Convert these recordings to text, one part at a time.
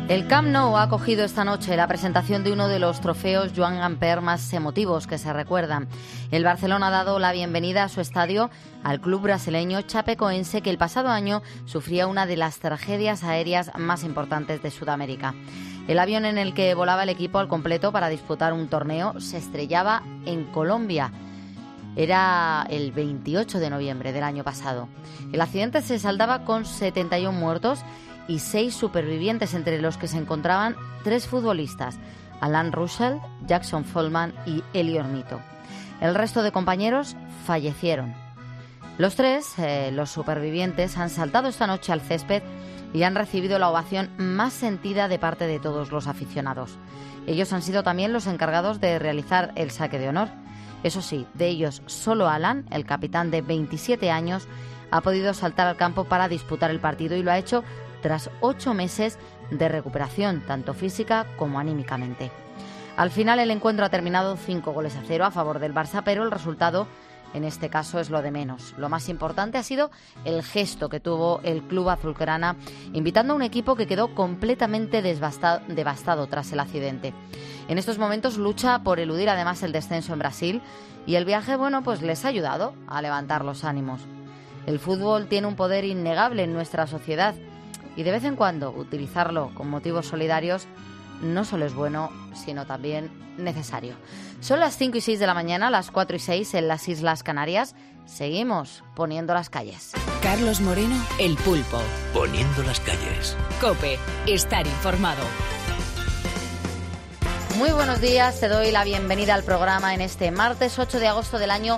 El Camp Nou ha acogido esta noche la presentación de uno de los trofeos Joan Gamper más emotivos que se recuerdan. El Barcelona ha dado la bienvenida a su estadio al club brasileño Chapecoense, que el pasado año sufría una de las tragedias aéreas más importantes de Sudamérica. El avión en el que volaba el equipo al completo para disputar un torneo se estrellaba en Colombia. Era el 28 de noviembre del año pasado. El accidente se saldaba con 71 muertos y 6 supervivientes, entre los que se encontraban 3 futbolistas, Alan Russell, Jackson Follman y Eli Ornito. El resto de compañeros fallecieron. Los 3, los supervivientes, han saltado esta noche al césped y han recibido la ovación más sentida de parte de todos los aficionados. Ellos han sido también los encargados de realizar el saque de honor. Eso sí, de ellos solo Alan, el capitán de 27 años, ha podido saltar al campo para disputar el partido, y lo ha hecho tras 8 meses de recuperación, tanto física como anímicamente. Al final el encuentro ha terminado 5-0 a favor del Barça, pero el resultado en este caso es lo de menos. Lo más importante ha sido el gesto que tuvo el club azulgrana, invitando a un equipo que quedó completamente devastado tras el accidente. En estos momentos lucha por eludir además el descenso en Brasil, y el viaje, pues les ha ayudado a levantar los ánimos. El fútbol tiene un poder innegable en nuestra sociedad, y de vez en cuando utilizarlo con motivos solidarios no solo es bueno, sino también necesario. Son las 5:06 de la mañana, las 4:06 en las Islas Canarias. Seguimos poniendo las calles. Carlos Moreno, El Pulpo. Poniendo las calles. COPE, estar informado. Muy buenos días, te doy la bienvenida al programa en este martes 8 de agosto del año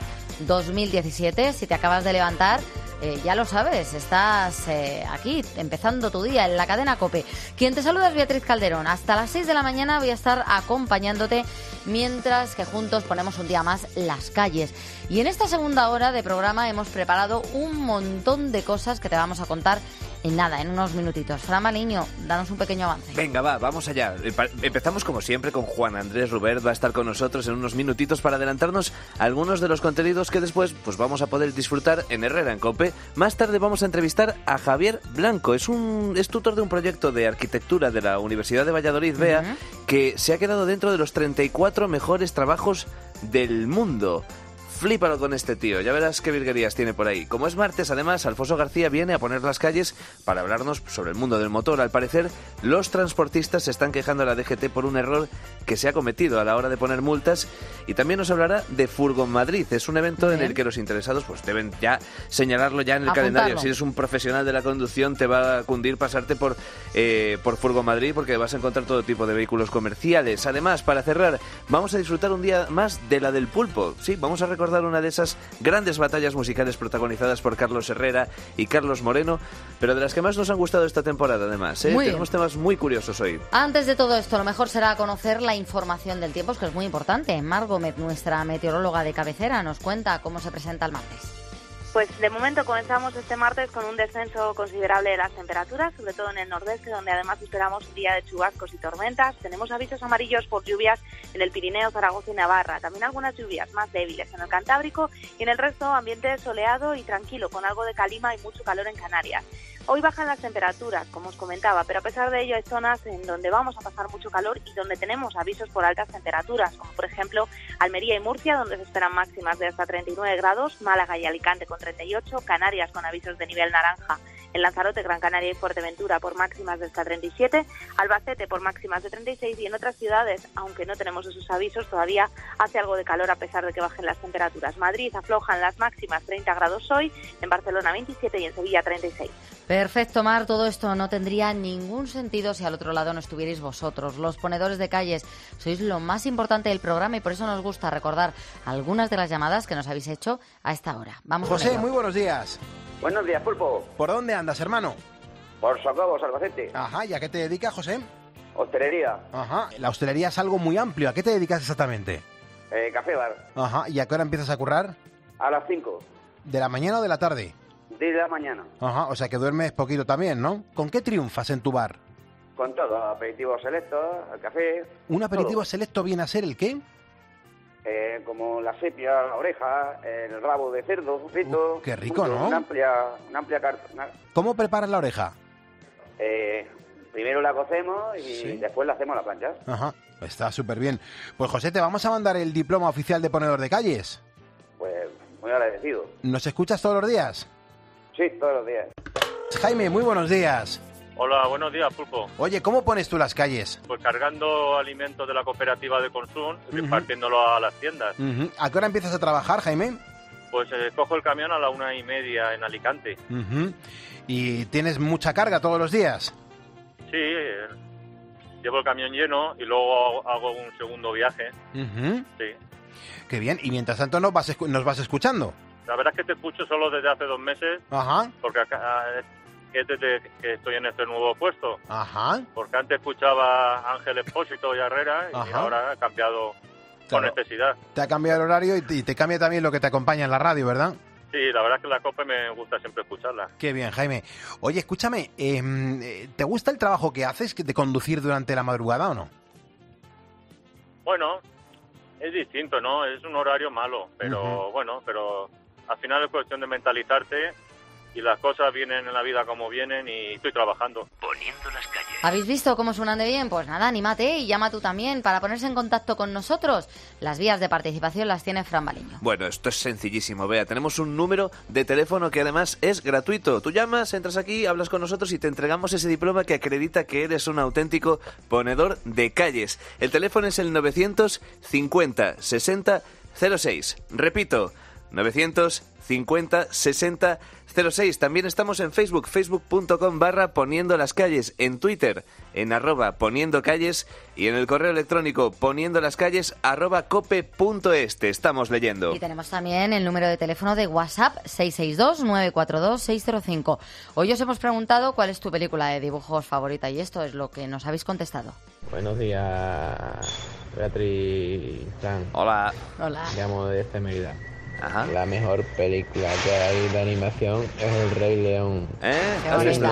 2017. Si te acabas de levantar, ya lo sabes, estás aquí empezando tu día en la cadena COPE. Quien te saluda es Beatriz Calderón. Hasta las 6 de la mañana voy a estar acompañándote mientras que juntos ponemos un día más las calles. Y en esta segunda hora de programa hemos preparado un montón de cosas que te vamos a contar en unos minutitos. Fran Maliño, danos un pequeño avance. Venga, vamos allá. Empezamos como siempre con Juan Andrés Rubert. Va a estar con nosotros en unos minutitos para adelantarnos algunos de los contenidos que después vamos a poder disfrutar en Herrera en COPE. Más tarde vamos a entrevistar a Javier Blanco. Es tutor de un proyecto de arquitectura de la Universidad de Valladolid, BEA, que se ha quedado dentro de los 34 mejores trabajos del mundo. Flípalo con este tío, ya verás qué virguerías tiene por ahí. Como es martes, además, Alfonso García viene a poner las calles para hablarnos sobre el mundo del motor. Al parecer, los transportistas se están quejando a la DGT por un error que se ha cometido a la hora de poner multas, y también nos hablará de Furgon Madrid. Es un evento en el que los interesados deben ya señalarlo ya en el calendario. Si eres un profesional de la conducción, te va a cundir pasarte por Furgon Madrid, porque vas a encontrar todo tipo de vehículos comerciales. Además, para cerrar, vamos a disfrutar un día más de la del pulpo. Sí, vamos a recordar una de esas grandes batallas musicales protagonizadas por Carlos Herrera y Carlos Moreno, pero de las que más nos han gustado esta temporada, además. Tenemos temas muy curiosos hoy. Antes de todo esto, lo mejor será conocer la información del tiempo, que es muy importante. Mar Gómez, nuestra meteoróloga de cabecera, nos cuenta cómo se presenta el martes. Pues de momento comenzamos este martes con un descenso considerable de las temperaturas, sobre todo en el nordeste, donde además esperamos un día de chubascos y tormentas. Tenemos avisos amarillos por lluvias en el Pirineo, Zaragoza y Navarra. También algunas lluvias más débiles en el Cantábrico, y en el resto ambiente soleado y tranquilo, con algo de calima y mucho calor en Canarias. Hoy bajan las temperaturas, como os comentaba, pero a pesar de ello hay zonas en donde vamos a pasar mucho calor y donde tenemos avisos por altas temperaturas, como por ejemplo Almería y Murcia, donde se esperan máximas de hasta 39 grados, Málaga y Alicante con 38, Canarias con avisos de nivel naranja, en Lanzarote, Gran Canaria y Fuerteventura por máximas de hasta 37, Albacete por máximas de 36, y en otras ciudades, aunque no tenemos esos avisos, todavía hace algo de calor a pesar de que bajen las temperaturas. Madrid aflojan las máximas, 30 grados hoy, en Barcelona 27 y en Sevilla 36. Perfecto, Mar. Todo esto no tendría ningún sentido si al otro lado no estuvierais vosotros, los ponedores de calles. Sois lo más importante del programa, y por eso nos gusta recordar algunas de las llamadas que nos habéis hecho a esta hora. Vamos con José, ello. muy buenos días. Buenos días, Pulpo. ¿Por dónde andas, hermano? Por Socobos, Albacete. Ajá, ¿y a qué te dedicas, José? Hostelería. Ajá, la hostelería es algo muy amplio. ¿A qué te dedicas exactamente? Café bar. Ajá, ¿y a qué hora empiezas a currar? A las 5. ¿De la mañana o de la tarde? De la mañana. Ajá, o sea que duermes poquito también, ¿no? ¿Con qué triunfas en tu bar? Con todo, aperitivos selectos, el café. ¿Un aperitivo todo. selecto viene a ser el qué? Como la sepia, la oreja, el rabo de cerdo frito. Qué rico, ¿no? Una amplia carta. ¿Cómo preparas la oreja? primero la cocemos y después la hacemos a la plancha. Ajá, está súper bien. Pues José, te vamos a mandar el diploma oficial de ponedor de calles. Pues muy agradecido. ¿Nos escuchas todos los días? Sí, todos los días. Jaime, muy buenos días. Hola, buenos días, Pulpo. Oye, ¿cómo pones tú las calles? Pues cargando alimentos de la cooperativa de consumo y repartiéndolo a las tiendas. ¿A qué hora empiezas a trabajar, Jaime? Pues cojo el camión a la 1:30 en Alicante. ¿Y tienes mucha carga todos los días? Sí, llevo el camión lleno y luego hago un segundo viaje. Sí. Qué bien. Y mientras tanto nos vas escuchando. La verdad es que te escucho solo desde hace 2 meses. Ajá. Porque acá es desde que estoy en este nuevo puesto. Ajá. Porque antes escuchaba a Ángel Expósito y Herrera y ahora he cambiado por necesidad. Te ha cambiado el horario y te cambia también lo que te acompaña en la radio, ¿verdad? Sí, la verdad es que la COPE me gusta siempre escucharla. Qué bien, Jaime. Oye, escúchame, ¿te gusta el trabajo que haces, de conducir durante la madrugada o no? Bueno, es distinto, ¿no? Es un horario malo, pero bueno, pero al final es cuestión de mentalizarte y las cosas vienen en la vida como vienen y estoy trabajando. Poniendo las calles. ¿Habéis visto cómo suenan de bien? Pues nada, anímate y llama tú también para ponerse en contacto con nosotros. Las vías de participación las tiene Fran Baliño. Bueno, esto es sencillísimo, Bea. Tenemos un número de teléfono que además es gratuito. Tú llamas, entras aquí, hablas con nosotros y te entregamos ese diploma que acredita que eres un auténtico ponedor de calles. El teléfono es el 950 60 06. Repito, 950 60 06. También estamos en Facebook, facebook.com/poniendo las calles, en Twitter, en @poniendo calles y en el correo electrónico poniendolascalles@cope.es. Te estamos leyendo. Y tenemos también el número de teléfono de WhatsApp 662-942-605. Hoy os hemos preguntado cuál es tu película de dibujos favorita y esto es lo que nos habéis contestado. Buenos días, Beatriz. Fran. Hola. Hola. Llamo desde Mérida. Ajá. La mejor película que hay de animación es El Rey León. ¿Has visto?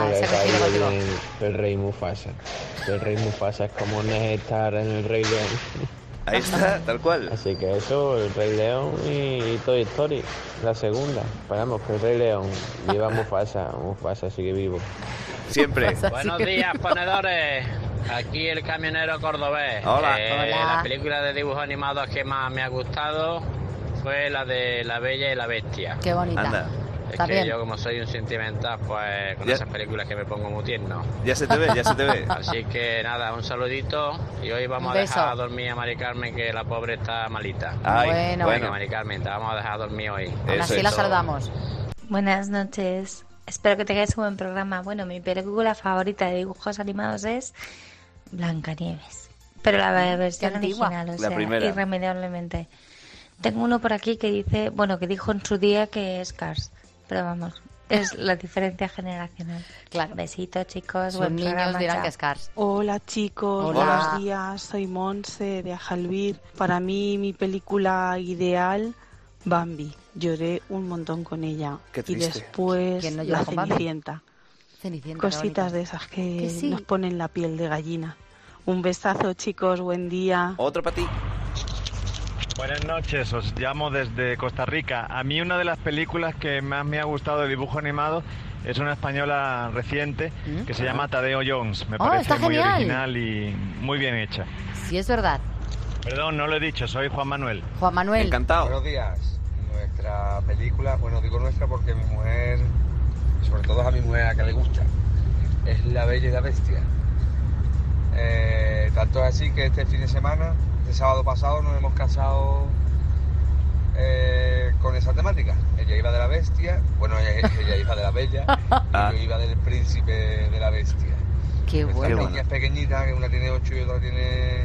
El Rey Mufasa. El Rey Mufasa es como estar en El Rey León. Ahí está, tal cual. Así que eso, El Rey León y Toy Story, la segunda. Esperamos que El Rey León viva Mufasa. Mufasa sigue vivo. Siempre. Buenos días, ponedores. Aquí el camionero cordobés. Hola. Hola. La película de dibujos animados que más me ha gustado fue la de La Bella y la Bestia. Qué bonita. Anda. Es También. que yo, como soy un sentimental, pues con esas películas que me pongo muy tierno. Ya se te ve, ya se te ve. Así que nada, un saludito. Y hoy vamos Un a beso. dejar dormir a Mari Carmen, que la pobre está malita. Ay, Bueno. Mari Carmen, te vamos a dejar dormir hoy. Aún así la saludamos. Buenas noches. Espero que tengáis un buen programa. Bueno, mi película favorita de dibujos animados es Blancanieves. Pero la versión antigua. original, o La sea, primera. irremediablemente. Tengo uno por aquí que dice, bueno, que dijo en su día que es Cars. Pero vamos, es la diferencia generacional. Claro. Besitos, chicos. Sus Buen niños programa, dirán chao. que es Cars. Hola chicos, Hola. buenos días, soy Monse de Ajalbir. Para mí mi película ideal, Bambi. Lloré un montón con ella. Qué Y triste. después ¿Quién no llora La con Bambi? Cenicienta. Cenicienta, Cositas qué de esas que Que sí. nos ponen la piel de gallina. Un besazo chicos, buen día. Otro para ti. Buenas noches, os llamo desde Costa Rica. A mí una de las películas que más me ha gustado de dibujo animado es una española reciente que se llama Tadeo Jones. Me parece está muy genial. original y muy bien hecha. bonita. Sí, es verdad. Perdón, no lo he dicho, soy Juan Manuel. Juan Manuel. Encantado. Buenos días. Nuestra película, bueno, digo nuestra porque mi mujer, sobre todo a mi mujer a que le gusta, es La Bella y la Bestia. Tanto es así que este fin de semana, este sábado pasado, nos hemos casado con esa temática. Ella iba de la bestia, bueno, ella iba de la bella y yo iba del príncipe de la bestia. Qué Nuestras bueno. niñas pequeñitas, que una tiene 8 y otra tiene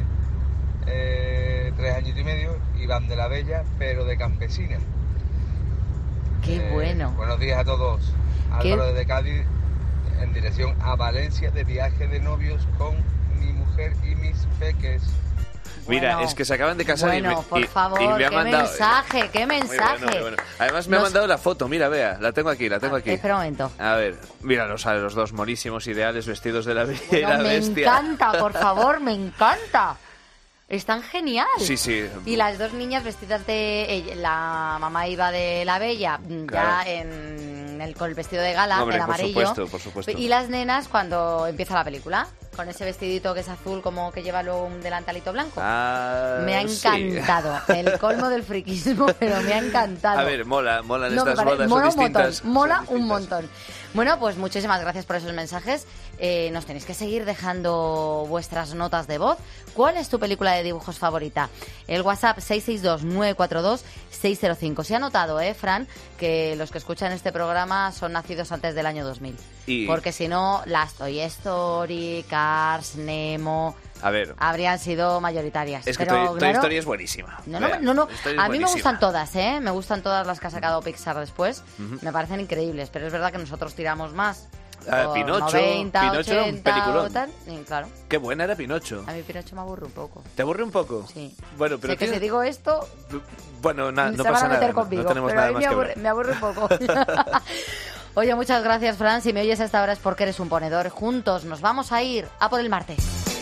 3 años y medio, iban de la bella, pero de campesina. Qué bueno. Buenos días a todos. ¿Qué? Álvaro desde Cádiz, en dirección a Valencia, de viaje de novios con mi mujer y mis peques. Mira, Bueno. es que se acaban de casar Bueno, por favor, y me ha qué mandado... mensaje, qué Muy mensaje. bueno, muy bueno. Además me ha mandado la foto, mira, vea, la tengo aquí, Espera un momento. A ver, míralos a los dos monísimos ideales vestidos de la Bella y la Bueno, me Bestia. encanta, por favor, me encanta. Están genial. Sí, sí. Y las dos niñas vestidas de... la mamá iba de la Bella, Claro. ya con el vestido de gala, Hombre, en por amarillo. supuesto, por supuesto. Y las nenas cuando empieza la película. Con ese vestidito que es azul, como que lleva luego un delantalito blanco. Me ha Sí. encantado. El colmo del friquismo, pero me ha encantado. A ver, molan No, estas me bodas, parece- son mola un distintas. montón, mola un montón. Bueno, pues muchísimas gracias por esos mensajes. Nos tenéis que seguir dejando vuestras notas de voz. ¿Cuál es tu película de dibujos favorita? El WhatsApp 662-942-605. Se ha notado, Fran, que los que escuchan este programa son nacidos antes del año 2000. Y- Porque si no, las Toy Story, Cars, Nemo... A ver, habrían sido mayoritarias. es que Pero, Toy claro, Story es buenísima. no. Vea, A Toy Story es mí me buenísima. gustan todas, ¿eh? Me gustan todas las que ha sacado Pixar después. Ujú. Me parecen increíbles, pero es verdad que nosotros tiramos más. Ah, por Pinocho, 90, Pinocho era un 80 peliculón. o tal. Y, claro, Qué buena era Pinocho. a mí Pinocho me aburre un poco. ¿Te aburre un poco? Sí. Bueno, pero Sé que tiene- si digo esto, Bueno, no se pasa van a meter nada. conmigo, No tenemos pero nada a mí más me que aburre, hablar. me aburre un poco. Oye, muchas gracias, Fran. Si me oyes a esta hora es porque eres un ponedor. Juntos nos vamos a ir a por el martes.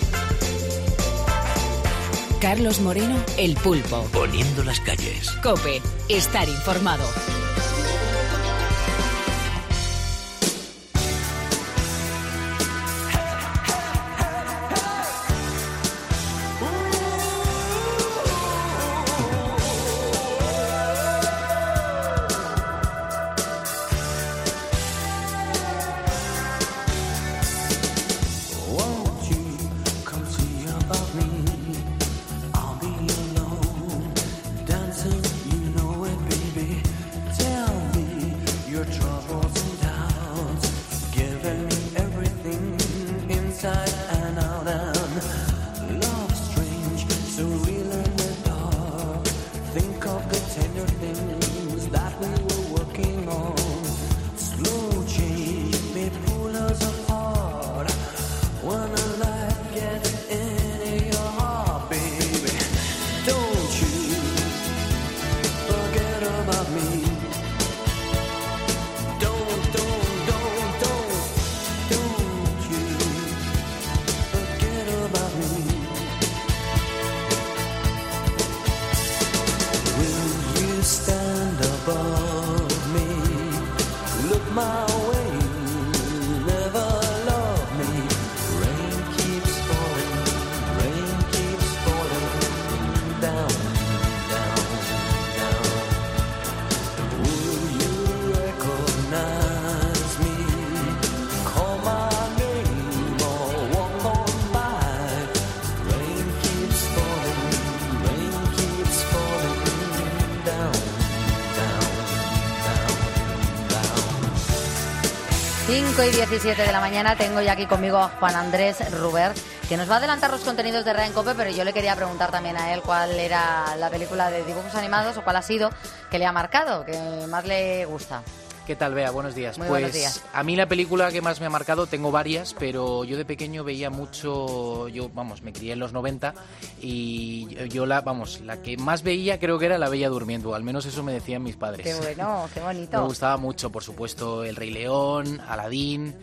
Carlos Moreno, El Pulpo. Poniendo las calles. COPE. Estar informado. Won't you come see about me? I'll be alone, dancing, you know it, baby. Tell me your troubles and doubts, giving me everything inside and out. And love strange, so real in the dark. Think of the tender things that we were working on. Slow change may pull us apart. When a light gets in your heart, baby, don't you forget about me. Don't you forget about me. Will you stand above me? Look my way, never love me. Rain keeps falling down, down, down. Will you recognize me? Call my name or walk on by. Rain keeps falling down, down, down, down. 5:17 de la mañana, tengo ya aquí conmigo a Juan Andrés Rubert, que nos va a adelantar los contenidos de Rea Cope, pero yo le quería preguntar también a él cuál era la película de dibujos animados o cuál ha sido que le ha marcado, que más le gusta. ¿Qué tal, Bea? Buenos días. Muy Pues buenos días. a mí la película que más me ha marcado, tengo varias, pero yo de pequeño veía mucho, me crié en los 90 y yo la que más veía creo que era La Bella Durmiendo, al menos eso me decían mis padres. Qué bueno, qué bonito. Me gustaba mucho, por supuesto, El Rey León, Aladín,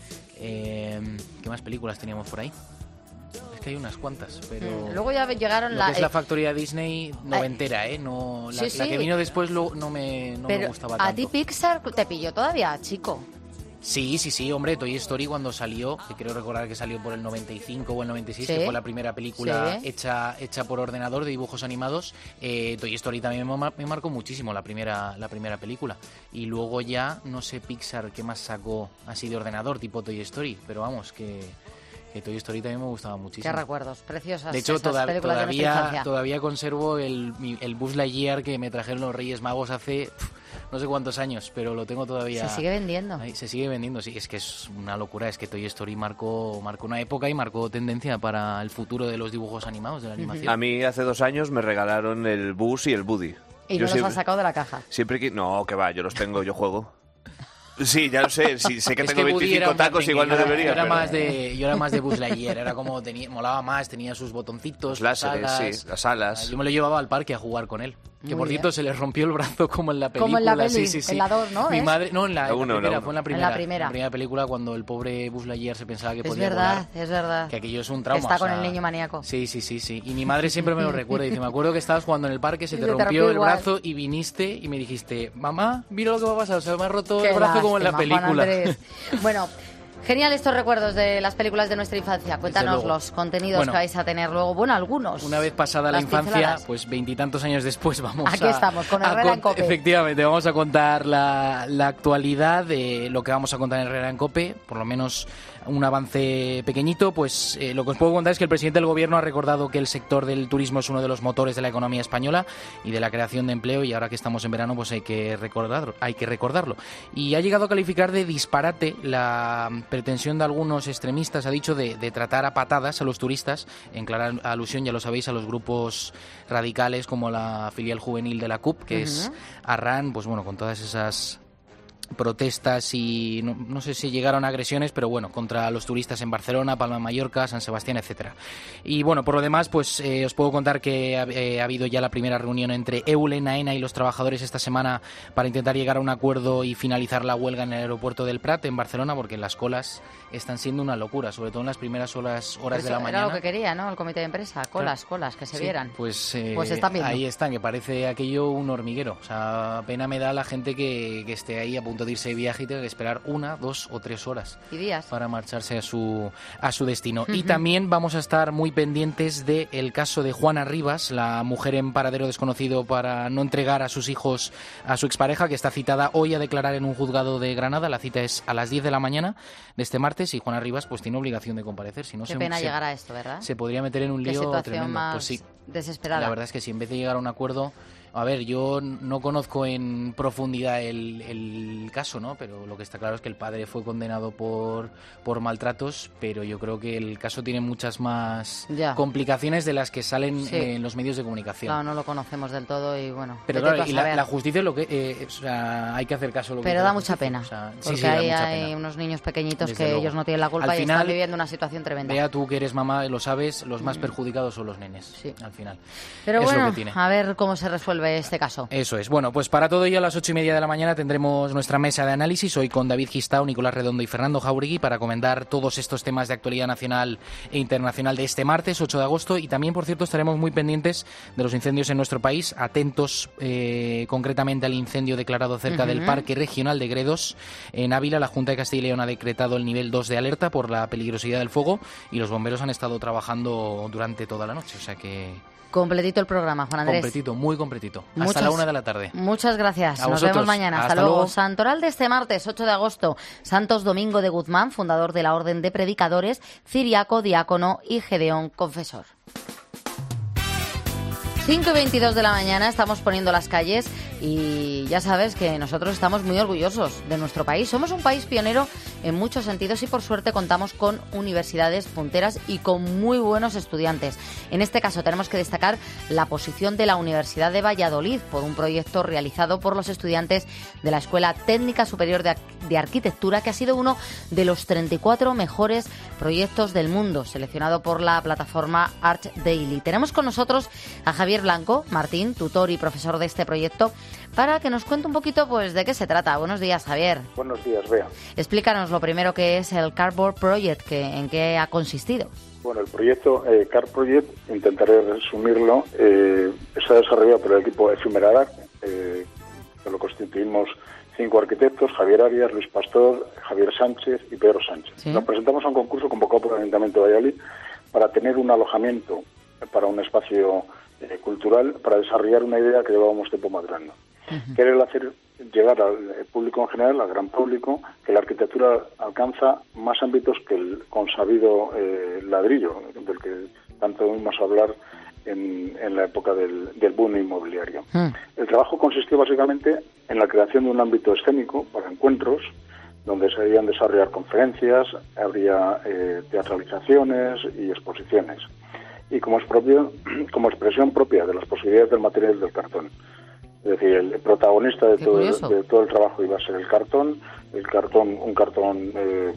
¿qué más películas teníamos por ahí? Es que hay unas cuantas, pero... Luego ya llegaron Lo que es la factoría Disney noventera, no, la sí. que vino después no me gustaba tanto. ¿A ti Pixar te pilló todavía, chico? Sí, hombre, Toy Story cuando salió, que creo recordar que salió por el 95 o el 96, Sí. que fue la primera película Sí. hecha por ordenador de dibujos animados. Toy Story también me marcó muchísimo la primera película. Y luego ya, no sé Pixar qué más sacó así de ordenador, tipo Toy Story, pero vamos, que Toy Story también me gustaba muchísimo. Qué recuerdos, preciosas. De hecho, esas películas de nuestra infancia. todavía conservo el Buzz Lightyear que me trajeron los Reyes Magos hace no sé cuántos años, pero lo tengo todavía. Se sigue vendiendo. Ahí, se sigue vendiendo, sí. Es que es una locura. Es que Toy Story marcó una época y marcó tendencia para el futuro de los dibujos animados, de la animación. A mí hace 2 años me regalaron el Buzz y el Woody. Y Yo no los has sacado de la caja. Siempre que... No, que va, yo los tengo, yo juego. Sí, ya lo sé, sí, sé que Es tengo que Woody 25 era un tacos, igual no debería. Yo era pero- más de Buzz Lightyear, era como molaba más, tenía sus botoncitos, Los sus láseres, alas. sí, las alas. Yo me lo llevaba al parque a jugar con él. Que Muy por cierto bien. se le rompió el brazo como en la película. Como en la peli, sí. en la 2, ¿no? Mi ¿Eh? madre, no, en la uno, primera, la fue en uno. la primera. En la primera. La primera película cuando el pobre Buzz Lightyear se pensaba que Es podía verdad, volar. es verdad. Que aquello es un trauma. Está o sea, con el niño maníaco. Sí. Y mi madre siempre me lo recuerda. Dice, me acuerdo que estabas jugando en el parque, se Y te se te rompió rompió el igual. brazo y viniste y me dijiste, mamá, mira lo que va a pasar, o sea, me ha roto Qué el brazo como en la lástima, Juan película. Andrés. Bueno, Genial estos recuerdos de las películas de nuestra infancia. Cuéntanos los contenidos que vais a tener luego. Bueno, algunos. Una vez pasada la infancia, pues 20 años después vamos Aquí estamos, con Herrera en COPE. Efectivamente, vamos a contar la actualidad de lo que vamos a contar en Herrera en COPE, por lo menos un avance pequeñito. Pues lo que os puedo contar es que el presidente del Gobierno ha recordado que el sector del turismo es uno de los motores de la economía española y de la creación de empleo, y ahora que estamos en verano pues hay que recordarlo. Y ha llegado a calificar de disparate la pretensión de algunos extremistas, ha dicho, de tratar a patadas a los turistas, en clara alusión, ya lo sabéis, a los grupos radicales como la filial juvenil de la CUP, que es Arran, pues bueno, con todas esas protestas y no sé si llegaron a agresiones, pero bueno, contra los turistas en Barcelona, Palma de Mallorca, San Sebastián, etcétera. Y bueno, por lo demás, pues os puedo contar que ha habido ya la primera reunión entre Eulen, AENA y los trabajadores esta semana para intentar llegar a un acuerdo y finalizar la huelga en el aeropuerto del Prat, en Barcelona, porque las colas están siendo una locura, sobre todo en las primeras horas de la mañana. Era lo que quería, ¿no? El comité de empresa, colas, que se vieran. Pues están viendo. Ahí están, que parece aquello un hormiguero. O sea, pena me da la gente que esté ahí a punto de irse de viaje y tenga que esperar 1, 2 o 3 horas y días para marcharse a su destino. Y también vamos a estar muy pendientes del caso de Juana Rivas, la mujer en paradero desconocido para no entregar a sus hijos a su expareja, que está citada hoy a declarar en un juzgado de Granada. La cita es a las 10 de la mañana de este martes, y Juana Rivas pues tiene obligación de comparecer. Si no, Qué pena llegar a esto, ¿verdad? Se podría meter en un lío tremendo. Más pues sí, desesperada. La verdad es que si en vez de llegar a un acuerdo... A ver, yo no conozco en profundidad el caso, ¿no? Pero lo que está claro es que el padre fue condenado por maltratos, pero yo creo que el caso tiene muchas más complicaciones de las que salen en los medios de comunicación. Claro, no lo conocemos del todo y bueno... Pero claro, y la justicia es lo que... o sea, hay que hacer caso a lo que... Pero da mucha pena, o sea, porque hay unos niños pequeñitos que ellos no tienen la culpa y están viviendo una situación tremenda. Vea tú que eres mamá, lo sabes, los más perjudicados son los nenes, al final. Pero bueno, a ver cómo se resuelve este caso. Eso es. Bueno, pues para todo ello a las 8:30 de la mañana tendremos nuestra mesa de análisis, hoy con David Gistao, Nicolás Redondo y Fernando Jauregui, para comentar todos estos temas de actualidad nacional e internacional de este martes 8 de agosto. Y también, por cierto, estaremos muy pendientes de los incendios en nuestro país, atentos concretamente al incendio declarado cerca del Parque Regional de Gredos en Ávila. La Junta de Castilla y León ha decretado el nivel 2 de alerta por la peligrosidad del fuego, y los bomberos han estado trabajando durante toda la noche, o sea que... Completito el programa, Juan Andrés. Completito, muy completito. Hasta la 1 de la tarde. Muchas gracias. Nos vemos mañana. Hasta luego. Santoral de este martes, 8 de agosto. Santos Domingo de Guzmán, fundador de la Orden de Predicadores, Ciriaco, diácono, y Gedeón, confesor. 5:22 de la mañana, estamos poniendo las calles y ya sabes que nosotros estamos muy orgullosos de nuestro país. Somos un país pionero en muchos sentidos y por suerte contamos con universidades punteras y con muy buenos estudiantes. En este caso tenemos que destacar la posición de la Universidad de Valladolid por un proyecto realizado por los estudiantes de la Escuela Técnica Superior de Arquitectura, que ha sido uno de los 34 mejores proyectos del mundo, seleccionado por la plataforma Arch Daily. Tenemos con nosotros a Javier Blanco Martín, tutor y profesor de este proyecto, para que nos cuente un poquito pues de qué se trata. Buenos días, Javier. Buenos días, Bea. Explícanos lo primero que es el Cardboard Project, en qué ha consistido. Bueno, el proyecto Card Project, intentaré resumirlo, se ha desarrollado por el equipo Efimera, que lo constituimos 5 arquitectos: Javier Arias, Luis Pastor, Javier Sánchez y Pedro Sánchez. ¿Sí? Nos presentamos a un concurso convocado por el Ayuntamiento de Valladolid para tener un alojamiento para un espacio cultural, para desarrollar una idea que llevábamos tiempo madurando. Querer hacer llegar al público en general, al gran público, que la arquitectura alcanza más ámbitos que el consabido ladrillo, del que tanto oímos hablar en la época del boom inmobiliario. El trabajo consistió básicamente en la creación de un ámbito escénico para encuentros, donde se debían desarrollar conferencias, habría teatralizaciones y exposiciones. Y como expresión propia de las posibilidades del material del cartón. Es decir, el protagonista de todo el trabajo iba a ser el cartón, un cartón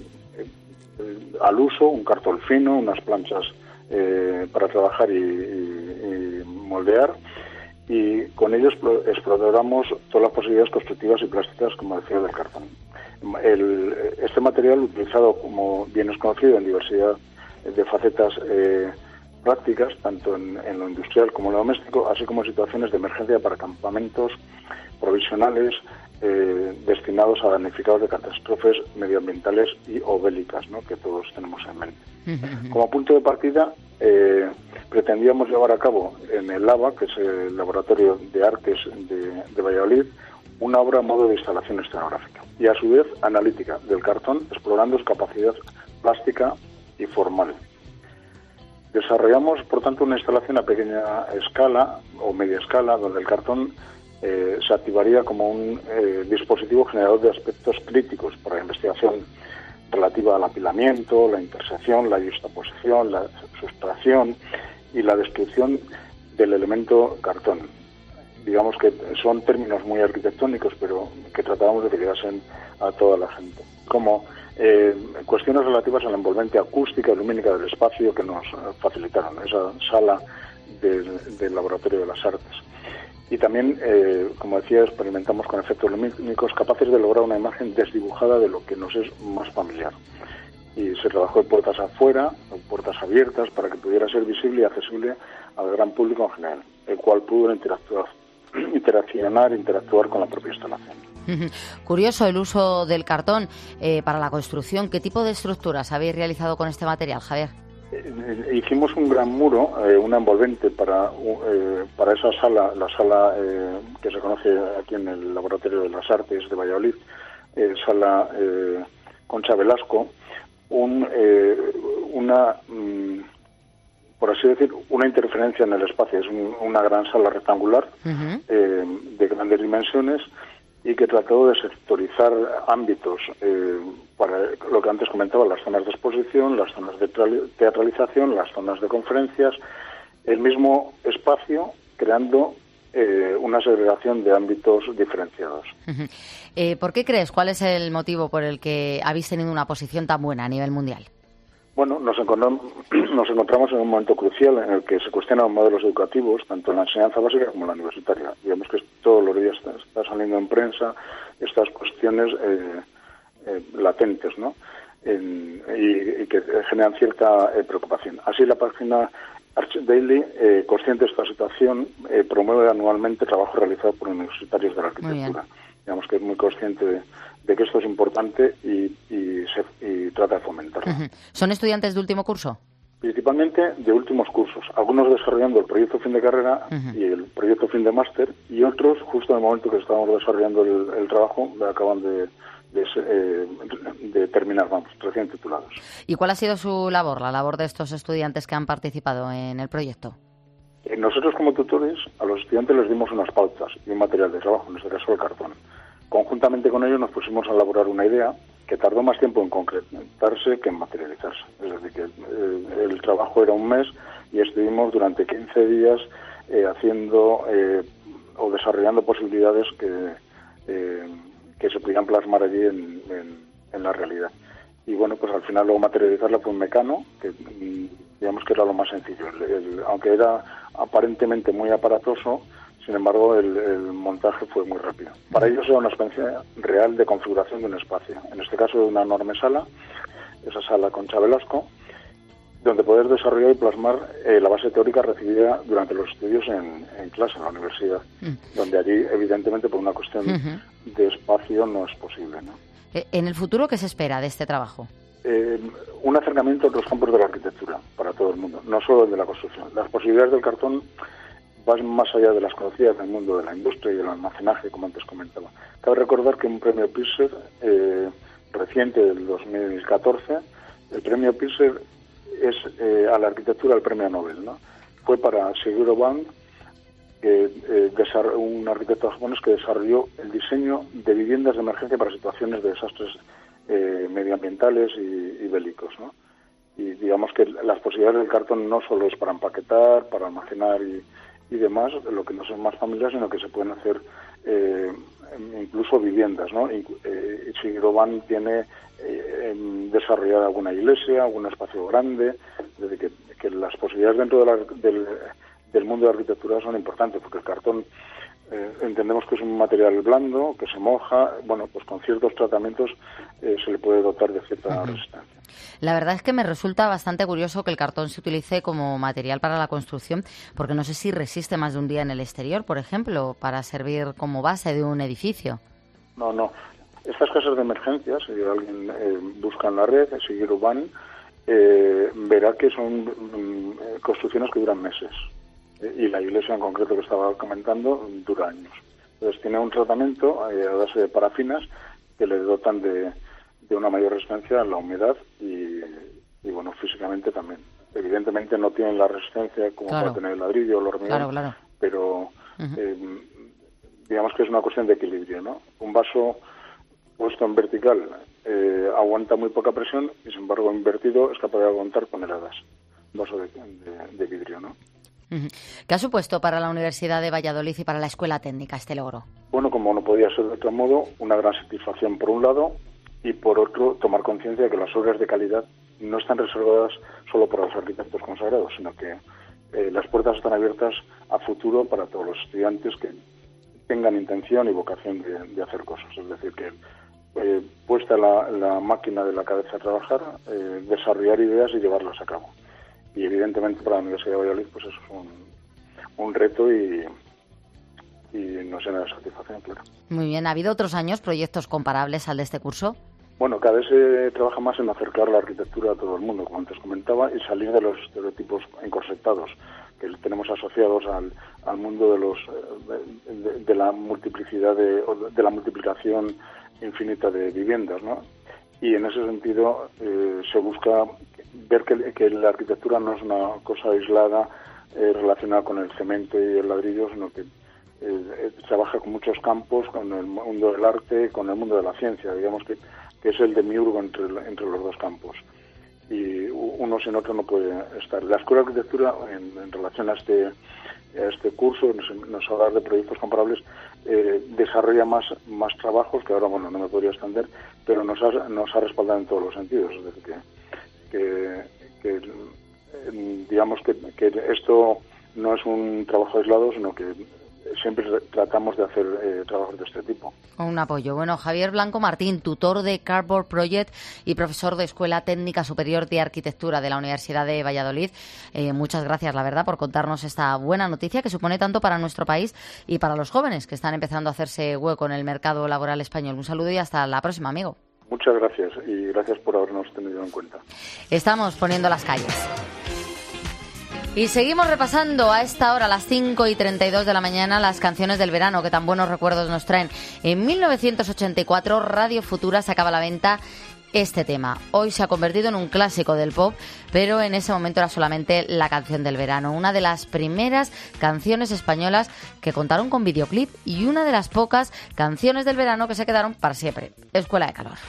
al uso, un cartón fino, unas planchas para trabajar y moldear, y con ellos exploramos todas las posibilidades constructivas y plásticas, como decía, del cartón. Este material, utilizado, como bien es conocido, en diversidad de facetas prácticas, tanto en lo industrial como en lo doméstico, así como en situaciones de emergencia para campamentos provisionales destinados destinados a damnificados de catástrofes medioambientales y o bélicas, ¿no?, que todos tenemos en mente. Como punto de partida, pretendíamos llevar a cabo en el LAVA, que es el Laboratorio de Artes de Valladolid, una obra a modo de instalación escenográfica y a su vez analítica del cartón, explorando su capacidad plástica y formal. Desarrollamos, por tanto, una instalación a pequeña escala o media escala, donde el cartón se activaría como un dispositivo generador de aspectos críticos para la investigación relativa al apilamiento, la intersección, la yuxtaposición, la sustracción y la destrucción del elemento cartón. Digamos que son términos muy arquitectónicos, pero que tratábamos de que llegasen a toda la gente. Como cuestiones relativas a la envolvente acústica y lumínica del espacio que nos facilitaron, esa sala del Laboratorio de las Artes. Y también, como decía, experimentamos con efectos lumínicos capaces de lograr una imagen desdibujada de lo que nos es más familiar. Y se trabajó de puertas afuera, puertas abiertas, para que pudiera ser visible y accesible al gran público en general, el cual pudo interactuar con la propia instalación. Curioso el uso del cartón para la construcción. ¿Qué tipo de estructuras habéis realizado con este material, Javier? Hicimos un gran muro, una envolvente para esa sala, la sala que se conoce aquí en el Laboratorio de las Artes de Valladolid, sala Concha Velasco, por así decir, una interferencia en el espacio. Es una gran sala rectangular de grandes dimensiones y que trató de sectorizar ámbitos para lo que antes comentaba, las zonas de exposición, las zonas de teatralización, las zonas de conferencias, el mismo espacio creando una segregación de ámbitos diferenciados. ¿Por qué crees? ¿Cuál es el motivo por el que habéis tenido una posición tan buena a nivel mundial? Bueno, nos encontramos en un momento crucial en el que se cuestionan modelos educativos, tanto en la enseñanza básica como en la universitaria. Digamos que todos los días está saliendo en prensa estas cuestiones latentes, ¿no? Y que generan cierta preocupación. Así, la página Arch Daily, consciente de esta situación, promueve anualmente trabajo realizado por universitarios de la arquitectura. Digamos que es muy consciente de que esto es importante y trata de fomentarlo. ¿Son estudiantes de último curso? Principalmente de últimos cursos, algunos desarrollando el proyecto fin de carrera y el proyecto fin de máster, y otros, justo en el momento que estábamos desarrollando el trabajo, acaban de terminar, recién titulados. ¿Y cuál ha sido su labor, la labor de estos estudiantes que han participado en el proyecto? Nosotros, como tutores, a los estudiantes les dimos unas pautas y un material de trabajo, en este caso el cartón. Conjuntamente con ellos nos pusimos a elaborar una idea que tardó más tiempo en concretarse que en materializarse. Es decir, que el trabajo era un mes y estuvimos durante 15 días haciendo o desarrollando posibilidades que se podían plasmar allí en la realidad. Y bueno, pues al final luego materializarla fue un mecano, que digamos que era lo más sencillo. Aunque era aparentemente muy aparatoso, sin embargo, el montaje fue muy rápido. Para ellos era una experiencia real de configuración de un espacio. En este caso, de una enorme sala, esa sala Concha Velasco, donde poder desarrollar y plasmar la base teórica recibida durante los estudios en clase, en la universidad, donde allí, evidentemente, por una cuestión de espacio no es posible, ¿no? ¿En el futuro qué se espera de este trabajo? Un acercamiento a otros campos de la arquitectura para todo el mundo, no solo el de la construcción. Las posibilidades del cartón van más allá de las conocidas del mundo de la industria y del almacenaje, como antes comentaba. Cabe recordar que un premio Pulitzer reciente del 2014, el premio Pulitzer es a la arquitectura el premio Nobel, ¿no? Fue para Shigeru Ban, un arquitecto japonés que desarrolló el diseño de viviendas de emergencia para situaciones de desastres medioambientales y bélicos, ¿no? Y digamos que las posibilidades del cartón no solo es para empaquetar, para almacenar y demás, lo que no son más familiares, sino que se pueden hacer incluso viviendas, ¿no? Shigeru Ban tiene desarrollada alguna iglesia, algún espacio grande, desde que las posibilidades dentro del mundo de la arquitectura son importantes, porque el cartón entendemos que es un material blando, que se moja, bueno, pues con ciertos tratamientos se le puede dotar de cierta resistencia. La verdad es que me resulta bastante curioso que el cartón se utilice como material para la construcción, porque no sé si resiste más de un día en el exterior, por ejemplo, para servir como base de un edificio. No. Estas casas de emergencia, si alguien busca en la red, Seguir Urban, verá que son construcciones que duran meses. Y la iglesia en concreto que estaba comentando dura años. Entonces tiene un tratamiento a base de parafinas que le dotan de una mayor resistencia a la humedad y bueno, físicamente también. Evidentemente no tienen la resistencia como puede tener el ladrillo o el hormigón, pero digamos que es una cuestión de equilibrio, ¿no? Un vaso puesto en vertical aguanta muy poca presión y, sin embargo, invertido es capaz de aguantar toneladas. Un vaso de vidrio, ¿no? ¿Qué ha supuesto para la Universidad de Valladolid y para la Escuela Técnica este logro? Bueno, como no podía ser de otro modo, una gran satisfacción por un lado y por otro tomar conciencia de que las obras de calidad no están reservadas solo para los arquitectos consagrados, sino que las puertas están abiertas a futuro para todos los estudiantes que tengan intención y vocación de hacer cosas. Es decir, que puesta la máquina de la cabeza a trabajar, desarrollar ideas y llevarlas a cabo. Y evidentemente para la Universidad de Valladolid pues eso es un reto y nos llena de satisfacción, claro. Muy bien. ¿Ha habido otros años proyectos comparables al de este curso? Bueno, cada vez se trabaja más en acercar la arquitectura a todo el mundo, como antes comentaba, y salir de los estereotipos encorsetados que tenemos asociados al mundo de la multiplicidad de la multiplicación infinita de viviendas, ¿no? Y en ese sentido se busca ver que la arquitectura no es una cosa aislada relacionada con el cemento y el ladrillo, sino que trabaja con muchos campos, con el mundo del arte, con el mundo de la ciencia, digamos que es el demiurgo entre los dos campos. Y uno sin otro no puede estar. La Escuela de Arquitectura, en relación a este curso, nos habla de proyectos comparables, desarrolla más trabajos, que ahora, bueno, no me podría extender, pero nos ha respaldado en todos los sentidos. Es decir, que digamos que esto no es un trabajo aislado, sino que siempre tratamos de hacer trabajos de este tipo. Un apoyo. Bueno, Javier Blanco Martín, tutor de Cardboard Project y profesor de Escuela Técnica Superior de Arquitectura de la Universidad de Valladolid. Muchas gracias, la verdad, por contarnos esta buena noticia que supone tanto para nuestro país y para los jóvenes que están empezando a hacerse hueco en el mercado laboral español. Un saludo y hasta la próxima, amigo. Muchas gracias y gracias por habernos tenido en cuenta. Estamos poniendo las calles. Y seguimos repasando a esta hora, a las 5:32 de la mañana, las canciones del verano que tan buenos recuerdos nos traen. En 1984, Radio Futura sacaba a la venta este tema. Hoy se ha convertido en un clásico del pop, pero en ese momento era solamente la canción del verano. Una de las primeras canciones españolas que contaron con videoclip y una de las pocas canciones del verano que se quedaron para siempre. Escuela de Calor.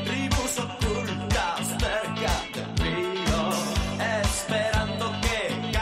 Esperando que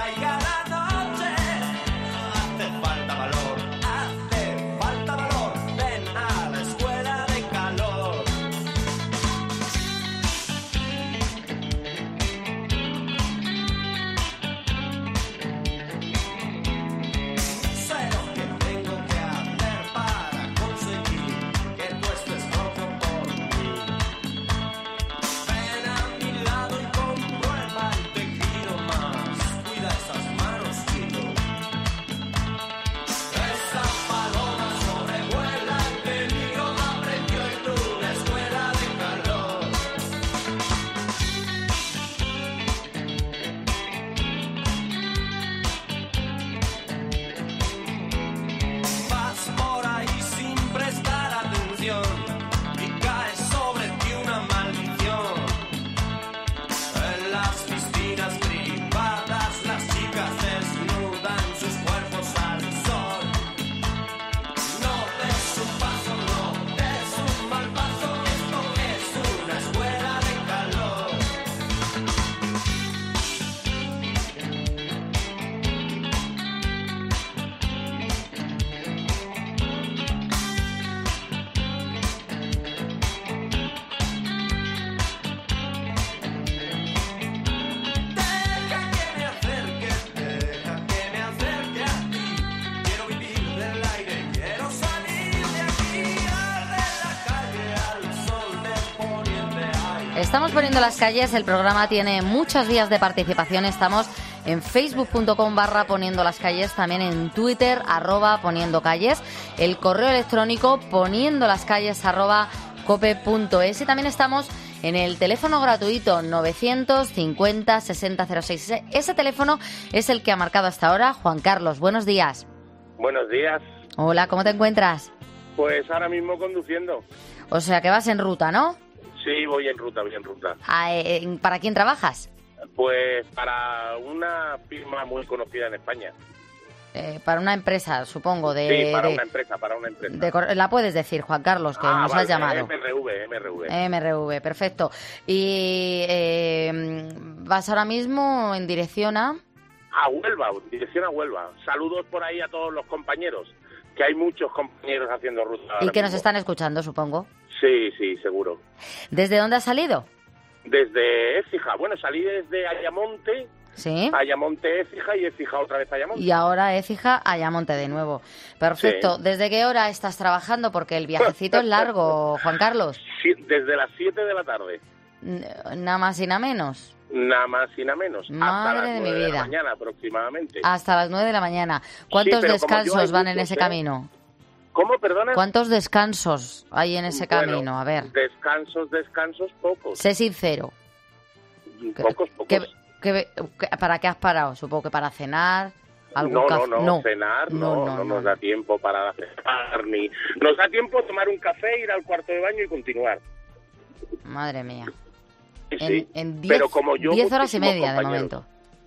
Estamos poniendo las calles, el programa tiene muchas vías de participación, estamos en facebook.com/poniendo las calles, también en Twitter, @poniendo calles, el correo electrónico poniendo las calles @cope.es y también estamos en el teléfono gratuito 950 60 06. Ese teléfono es el que ha marcado hasta ahora Juan Carlos. Buenos días. Buenos días. Hola, ¿cómo te encuentras? Pues ahora mismo conduciendo. O sea que vas en ruta, ¿no? Sí, voy en ruta. ¿Para quién trabajas? Pues para una firma muy conocida en España. Para una empresa, supongo. Sí, para una empresa. La puedes decir, Juan Carlos, que nos has llamado. MRV, perfecto. Y vas ahora mismo en dirección a Huelva, Saludos por ahí a todos los compañeros, que hay muchos compañeros haciendo ruta. Y que nos están escuchando, supongo. Sí, seguro. ¿Desde dónde has salido? Desde Écija. Bueno, salí desde Ayamonte. Sí. Ayamonte, Écija y Écija otra vez Ayamonte. Y ahora Écija, Ayamonte de nuevo. Perfecto. Sí. ¿Desde qué hora estás trabajando? Porque el viajecito es largo, Juan Carlos. Sí, desde las 7 de la tarde. Nada más y nada menos. Nada más y nada menos. Madre hasta las de 9 mi vida. De la mañana aproximadamente. Hasta las 9 de la mañana. ¿Cuántos descansos van en ese camino? ¿Cómo, perdona? ¿Cuántos descansos hay en ese camino? A ver. Descansos pocos. Sé sincero. Pocos. ¿Para qué has parado? Supongo que para cenar. No, cenar no nos da tiempo para cenar, ni nos da tiempo tomar un café, ir al cuarto de baño y continuar. Madre mía. Sí, en 10 horas y media de momento.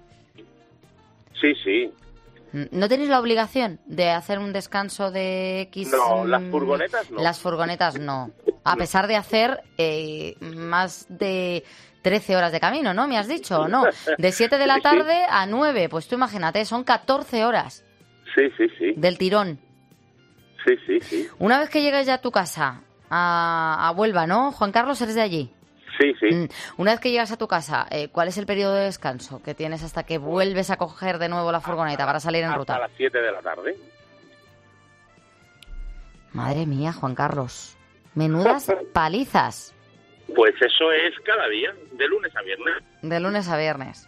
Sí. ¿No tenéis la obligación de hacer un descanso de X? No, las furgonetas no. Las furgonetas no. A pesar de hacer más de 13 horas de camino, ¿no? ¿Me has dicho? ¿No? De 7 de la tarde a 9. Pues tú imagínate, son 14 horas. Sí. Del tirón. Sí. Una vez que llegues ya a tu casa, a Huelva, ¿no? Juan Carlos, eres de allí. Sí. Una vez que llegas a tu casa, ¿cuál es el periodo de descanso que tienes hasta que vuelves a coger de nuevo la furgoneta para salir en ruta? A las 7 de la tarde. Madre mía, Juan Carlos. Menudas palizas. Pues eso es cada día, de lunes a viernes. De lunes a viernes.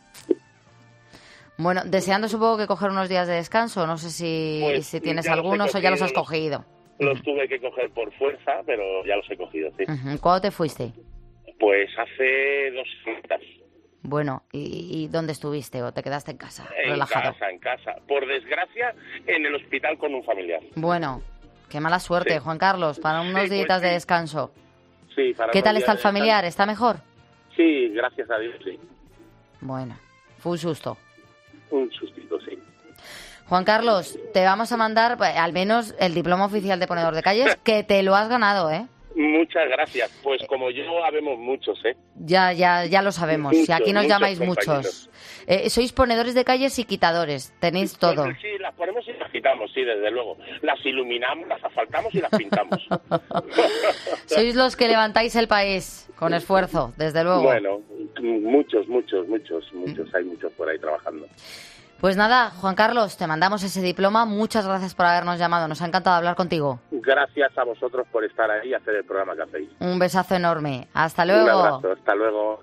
Bueno, deseando supongo que coger unos días de descanso. No sé si tienes algunos o ya los has cogido. Los tuve que coger por fuerza, pero ya los he cogido, sí. ¿Cuándo te fuiste? Pues hace 2 semanas. Bueno, ¿y dónde estuviste o te quedaste en casa? Relajado. En casa. Por desgracia, en el hospital con un familiar. Bueno, qué mala suerte, Juan Carlos, para unos días de descanso. Sí, para ¿Qué tal está el familiar? ¿Está mejor? Sí, gracias a Dios, sí. Bueno, fue un susto. Un sustito, sí. Juan Carlos, te vamos a mandar al menos el diploma oficial de ponedor de calles, que te lo has ganado, ¿eh? Muchas gracias. Pues como yo, habemos muchos, ¿eh? Ya lo sabemos. Si aquí nos llamáis muchos. Sois ponedores de calles y quitadores. Tenéis todo. Pues sí, las ponemos y las quitamos, sí, desde luego. Las iluminamos, las asfaltamos y las pintamos. Sois los que levantáis el país con esfuerzo, desde luego. Bueno, muchos. Hay muchos por ahí trabajando. Pues nada, Juan Carlos, te mandamos ese diploma. Muchas gracias por habernos llamado. Nos ha encantado hablar contigo. Gracias a vosotros por estar ahí y hacer el programa que hacéis. Un besazo enorme. Hasta luego. Un abrazo. Hasta luego.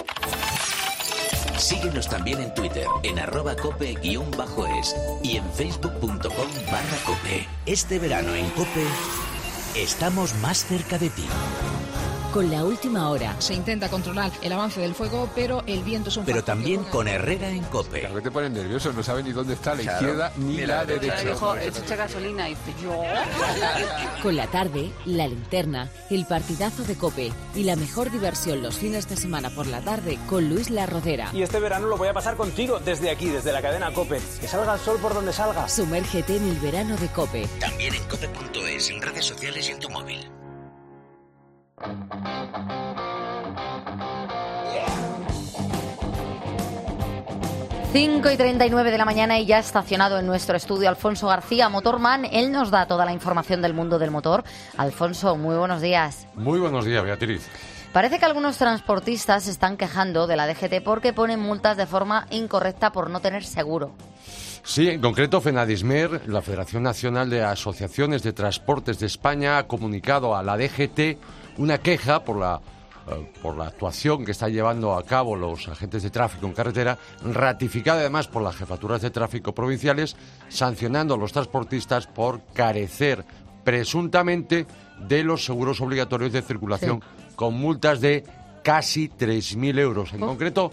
Síguenos también en Twitter, en @cope_es y en facebook.com/cope. Este verano en Cope estamos más cerca de ti. Con la última hora. Se intenta controlar el avance del fuego, pero el viento es un Pero también con Herrera en COPE. Claro que te ponen nervioso, no sabes ni dónde está la izquierda ni la derecha. Dijo, echa gasolina y dice, yo... Con la tarde, la linterna, el partidazo de COPE y la mejor diversión los fines de semana por la tarde con Luis La Rodera. Y este verano lo voy a pasar contigo desde aquí, desde la cadena COPE. Que salga el sol por donde salga. Sumérgete en el verano de COPE. También en cope.es, en redes sociales y en tu móvil. 5:39 de la mañana y ya estacionado en nuestro estudio Alfonso García, Motorman. Él nos da toda la información del mundo del motor. Alfonso, muy buenos días. Muy buenos días, Beatriz. Parece que algunos transportistas se están quejando de la DGT porque ponen multas de forma incorrecta por no tener seguro. Sí, en concreto FENADISMER, la Federación Nacional de Asociaciones de Transportes de España, ha comunicado a la DGT una queja por la por la actuación que están llevando a cabo los agentes de tráfico en carretera, ratificada además por las jefaturas de tráfico provinciales, sancionando a los transportistas por carecer presuntamente de los seguros obligatorios de circulación, con multas de casi 3.000 euros, en concreto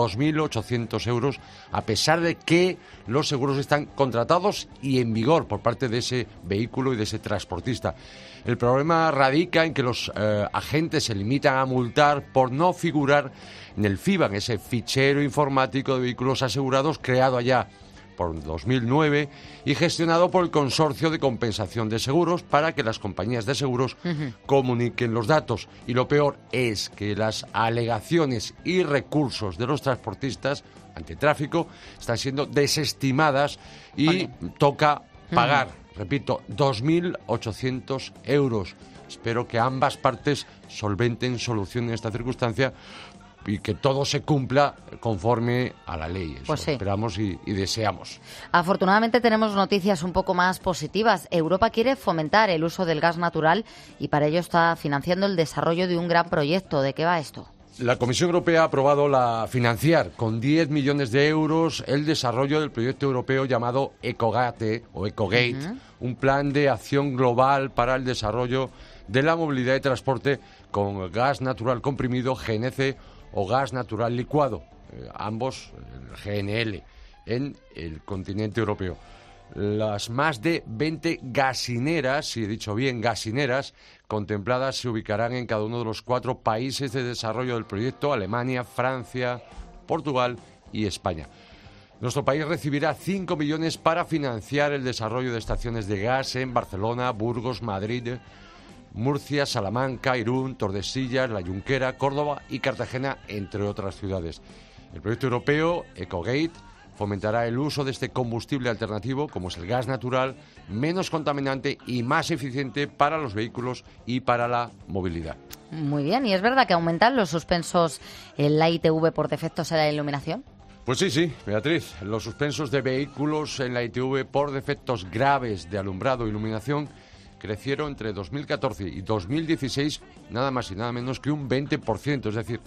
2.800 euros, a pesar de que los seguros están contratados y en vigor por parte de ese vehículo y de ese transportista. El problema radica en que los agentes se limitan a multar por no figurar en el FIVAN, ese fichero informático de vehículos asegurados creado allá por 2009 y gestionado por el Consorcio de Compensación de Seguros para que las compañías de seguros comuniquen los datos. Y lo peor es que las alegaciones y recursos de los transportistas ante tráfico están siendo desestimadas y toca pagar, repito, 2.800 euros. Espero que ambas partes solventen, solucionen esta circunstancia y que todo se cumpla conforme a la ley. Eso pues sí. Esperamos y deseamos. Afortunadamente tenemos noticias un poco más positivas. Europa quiere fomentar el uso del gas natural y para ello está financiando el desarrollo de un gran proyecto. ¿De qué va esto? La Comisión Europea ha aprobado financiar con 10 millones de euros el desarrollo del proyecto europeo llamado Ecogate o Ecogate, un plan de acción global para el desarrollo de la movilidad y transporte con gas natural comprimido, GNC, o gas natural licuado, ambos GNL, en el continente europeo. Las más de 20 gasineras, si he dicho bien, gasineras, contempladas se ubicarán en cada uno de los 4 países de desarrollo del proyecto: Alemania, Francia, Portugal y España. Nuestro país recibirá 5 millones para financiar el desarrollo de estaciones de gas en Barcelona, Burgos, Madrid, Murcia, Salamanca, Irún, Tordesillas, La Junquera, Córdoba y Cartagena, entre otras ciudades. El proyecto europeo Ecogate fomentará el uso de este combustible alternativo, como es el gas natural, menos contaminante y más eficiente para los vehículos y para la movilidad. Muy bien, ¿y es verdad que aumentan los suspensos en la ITV por defectos en la iluminación? Pues sí, Beatriz. Los suspensos de vehículos en la ITV por defectos graves de alumbrado e iluminación crecieron entre 2014 y 2016 nada más y nada menos que un 20%. Es decir,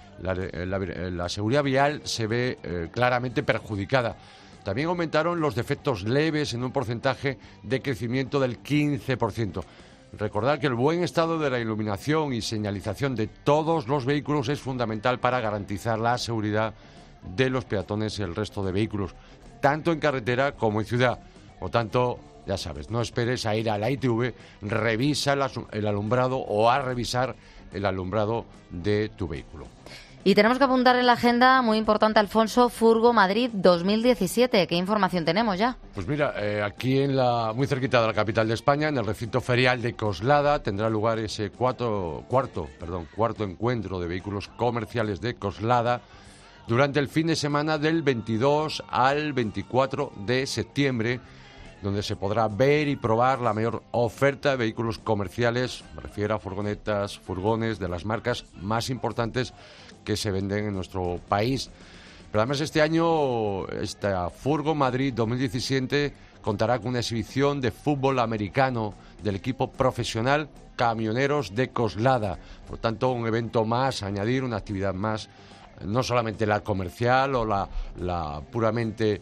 la seguridad vial se ve claramente perjudicada. También aumentaron los defectos leves en un porcentaje de crecimiento del 15%. Recordad que el buen estado de la iluminación y señalización de todos los vehículos es fundamental para garantizar la seguridad de los peatones y el resto de vehículos, tanto en carretera como en ciudad. Por tanto, ya sabes, no esperes a ir a la ITV, revisa el alumbrado o a revisar el alumbrado de tu vehículo. Y tenemos que apuntar en la agenda, muy importante, Alfonso, Furgo Madrid 2017. ¿Qué información tenemos ya? Pues mira, aquí muy cerquita de la capital de España, en el recinto ferial de Coslada, tendrá lugar ese cuarto encuentro de vehículos comerciales de Coslada durante el fin de semana del 22 al 24 de septiembre, donde se podrá ver y probar la mayor oferta de vehículos comerciales, me refiero a furgonetas, furgones de las marcas más importantes que se venden en nuestro país. Pero además este año, esta Furgo Madrid 2017 contará con una exhibición de fútbol americano del equipo profesional Camioneros de Coslada. Por tanto, un evento más, añadir una actividad más, no solamente la comercial o la puramente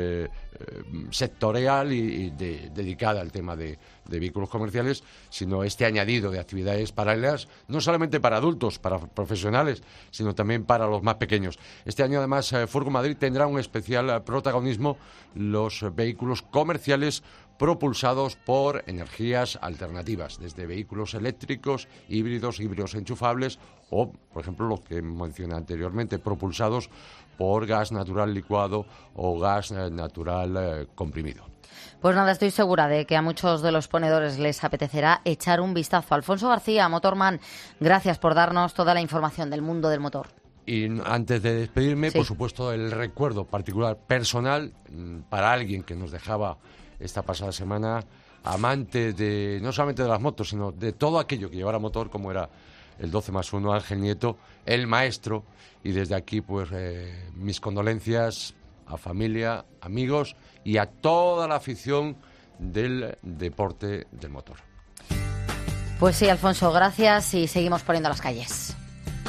sectorial y dedicada al tema de vehículos comerciales, sino este añadido de actividades paralelas, no solamente para adultos, para profesionales, sino también para los más pequeños. Este año, además, Furgo Madrid tendrá un especial protagonismo los vehículos comerciales propulsados por energías alternativas, desde vehículos eléctricos, híbridos enchufables o, por ejemplo, los que mencioné anteriormente, propulsados por gas natural licuado o gas natural comprimido. Pues nada, estoy segura de que a muchos de los ponedores les apetecerá echar un vistazo. Alfonso García, Motorman, gracias por darnos toda la información del mundo del motor. Y antes de despedirme, por supuesto, el recuerdo particular personal para alguien que nos dejaba esta pasada semana, amante de no solamente de las motos, sino de todo aquello que llevara motor, como era el 12+1, Ángel Nieto, el maestro. Y desde aquí, pues, mis condolencias a familia, amigos y a toda la afición del deporte del motor. Pues sí, Alfonso, gracias y seguimos poniendo las calles.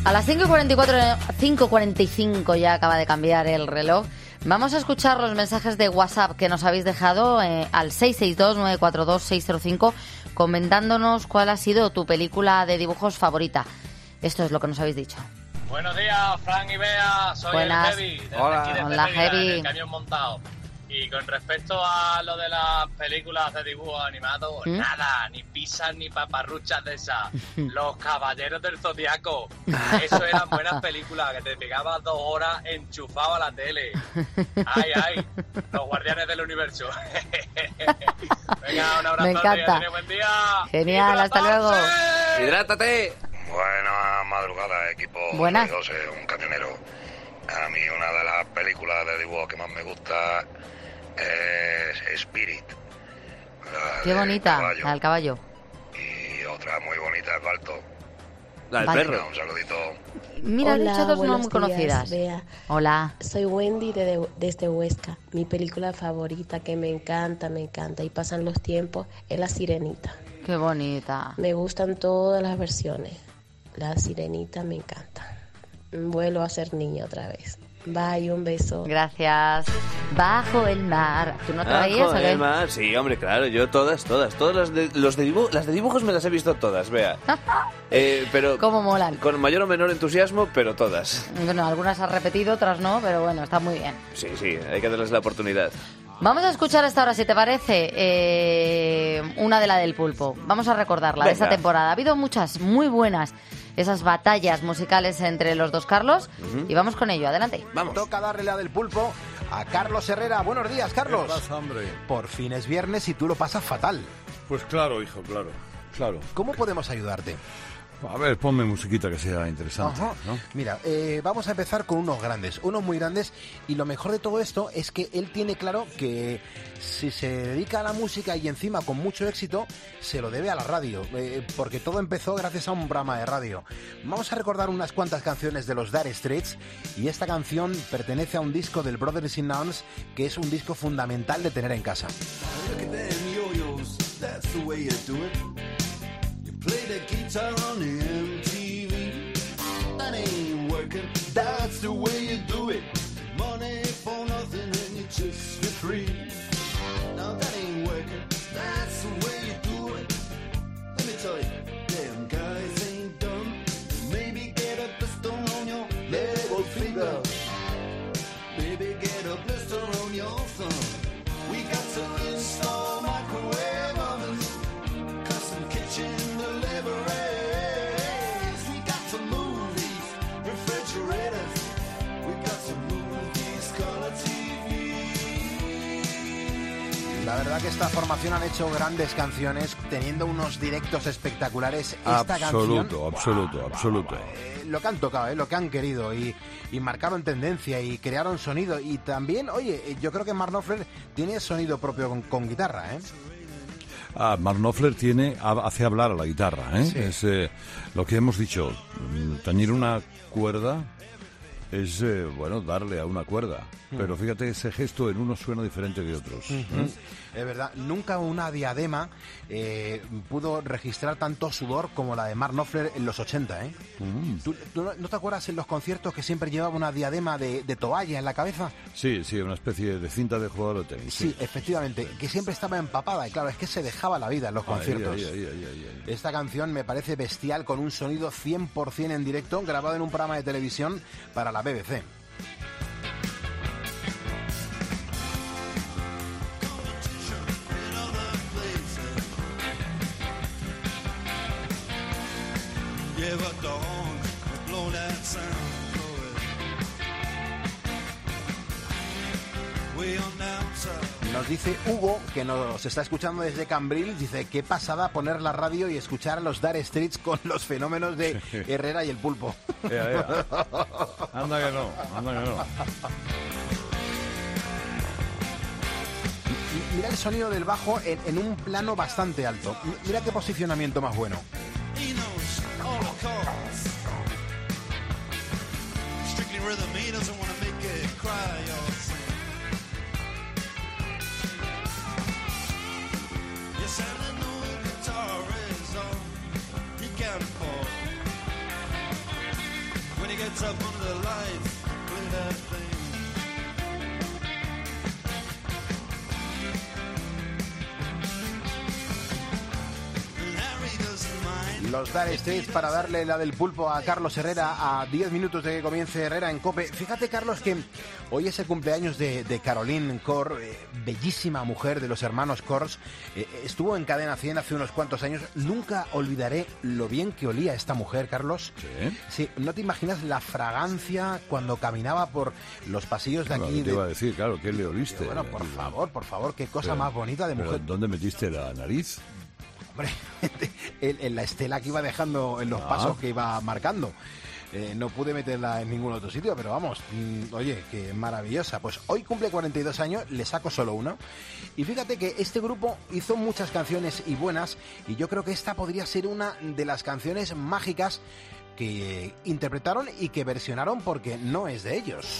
A las 5:45 ya acaba de cambiar el reloj. Vamos a escuchar los mensajes de WhatsApp que nos habéis dejado al 662-942-605 comentándonos cuál ha sido tu película de dibujos favorita. Esto es lo que nos habéis dicho. Buenos días, Fran y Bea. Soy Buenas. el Heavy. Desde Hola. aquí, desde Hola, Mérida, Heavy. en el camión montado. Y con respecto a lo de las películas de dibujos animados, nada, ni pizzas ni paparruchas de esas. Los Caballeros del Zodiaco. Eso eran buenas películas, que te pegabas 2 horas enchufado a la tele. Ay, ay, los Guardianes del Universo. Venga, un abrazo. Me encanta. Buen día. Genial, hasta luego. ¡Hidrátate! Buena madrugada, equipo. Buenas. Soy José, un camionero. A mí una de las películas de dibujo que más me gusta es Spirit. Qué bonita, la del caballo. Y otra muy bonita, el Balto. La del Vale. perro. Un saludito. Mira, he Hola, dicho dos no buenos muy conocidas. días, Bea. Hola. Soy Wendy desde Huesca. Mi película favorita que me encanta y pasan los tiempos es La Sirenita. Qué bonita. Me gustan todas las versiones. La Sirenita me encanta. Vuelvo a ser niña otra vez. Bye, un beso. Gracias. Bajo el mar. ¿Tú no te veías o qué? Además, sí, hombre, claro, yo todas las de dibujos me las he visto todas, vea. Pero ¿Cómo molan? con mayor o menor entusiasmo, pero todas. Bueno, algunas has repetido, otras no, pero bueno, está muy bien. Sí, hay que darles la oportunidad. Vamos a escuchar hasta ahora, si te parece, una de la del pulpo. Vamos a recordarla de esta Venga. temporada. Ha habido muchas muy buenas, esas batallas musicales entre los dos Carlos. Y vamos con ello, adelante. Vamos. Toca darle la del pulpo a Carlos Herrera. Buenos días, Carlos. ¿Qué pasa, hombre? Por fin es viernes y tú lo pasas fatal. Pues claro, hijo, claro. ¿Cómo podemos ayudarte? A ver, ponme musiquita que sea interesante, Ajá. ¿no? Mira, vamos a empezar con unos muy grandes, y lo mejor de todo esto es que él tiene claro que si se dedica a la música y encima con mucho éxito, se lo debe a la radio, porque todo empezó gracias a un programa de radio. Vamos a recordar unas cuantas canciones de los Dire Straits, y esta canción pertenece a un disco del Brothers in Arms, que es un disco fundamental de tener en casa. Look at them yo-yos, that's the way you do it. You play the guitar on the MTV. That ain't working, that's the way you do it. Money for nothing and you just for free. Now that ain't working, that's the way you do it. Let me tell you, them guys ain't dumb. Maybe get a blister on your little finger. Maybe get a blister on your thumb. We got to install microwave ovens, custom kitchen deliveries. We got to move these refrigerators. We got to move these color TVs. La verdad que esta formación han hecho grandes canciones, teniendo unos directos espectaculares. Esta Absoluto. lo que han tocado, lo que han querido, y marcaron tendencia y crearon sonido. Y también, oye, yo creo que Mark Knopfler tiene sonido propio con guitarra, ¿eh? Mark Knopfler hace hablar a la guitarra, ¿eh? Sí. Es lo que hemos dicho, tañir una cuerda es, darle a una cuerda. Pero fíjate, ese gesto en unos suena diferente de otros. Es verdad, nunca una diadema pudo registrar tanto sudor como la de Mark Knopfler en los 80, ¿eh? ¿Tú no te acuerdas en los conciertos que siempre llevaba una diadema de toalla en la cabeza? Sí, una especie de cinta de jugador de tenis. Sí, efectivamente, que siempre estaba empapada, y claro, es que se dejaba la vida en los conciertos. Esta canción me parece bestial, con un sonido 100% en directo, grabado en un programa de televisión para la BBC. Yeah, but the horn blow that sound, blow it. Way on down south. Nos dice Hugo, que nos está escuchando desde Cambrils, dice, qué pasada poner la radio y escuchar a los Dire Straits con los fenómenos de Herrera y el Pulpo. Anda que no. Mira el sonido del bajo en un plano bastante alto. Mira qué posicionamiento más bueno. He knows all the chords. Strictly rhythm, he doesn't want to make it cry, y'all sing. Yes, and I know the guitar is all he can afford. Los Dire Straits para darle la del pulpo a Carlos Herrera a 10 minutos de que comience Herrera en COPE. Fíjate, Carlos, que hoy es el cumpleaños de Caroline Corr, bellísima mujer de los hermanos Corrs. Estuvo en Cadena 100 hace unos cuantos años. Nunca olvidaré lo bien que olía esta mujer, Carlos. ¿Sí? Sí, no te imaginas la fragancia cuando caminaba por los pasillos de aquí. Te iba a decir, claro, ¿qué le oliste? Bueno, por favor, qué cosa más bonita de mujer. ¿Dónde metiste la nariz? Hombre, en la estela que iba dejando en los pasos que iba marcando. No pude meterla en ningún otro sitio, pero vamos, oye, qué maravillosa. Pues hoy cumple 42 años, le saco solo uno. Y fíjate que este grupo hizo muchas canciones y buenas, y yo creo que esta podría ser una de las canciones mágicas que interpretaron y que versionaron porque no es de ellos.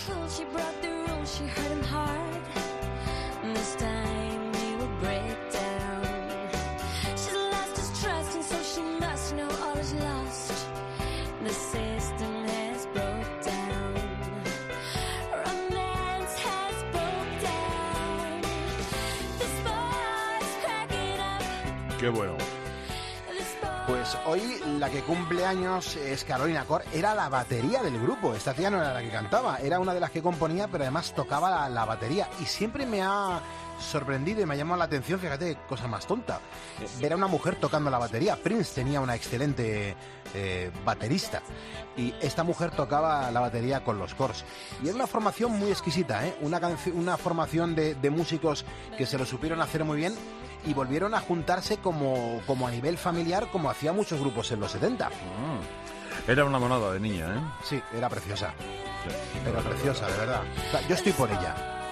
Qué bueno. Pues hoy la que cumple años es Carolina Corr. Era la batería del grupo. Esta tía no era la que cantaba, era una de las que componía, pero además tocaba la batería. Y siempre me ha sorprendido y me ha llamado la atención, fíjate, qué cosa más tonta, ver a una mujer tocando la batería. Prince tenía una excelente baterista y esta mujer tocaba la batería con los Corrs. Y era una formación muy exquisita, una formación de músicos que se lo supieron hacer muy bien y volvieron a juntarse como a nivel familiar, como hacía muchos grupos en los 70. Era una monada de niña, ¿eh? Sí, era preciosa. Sí, era preciosa, de verdad. O sea, yo estoy por ella.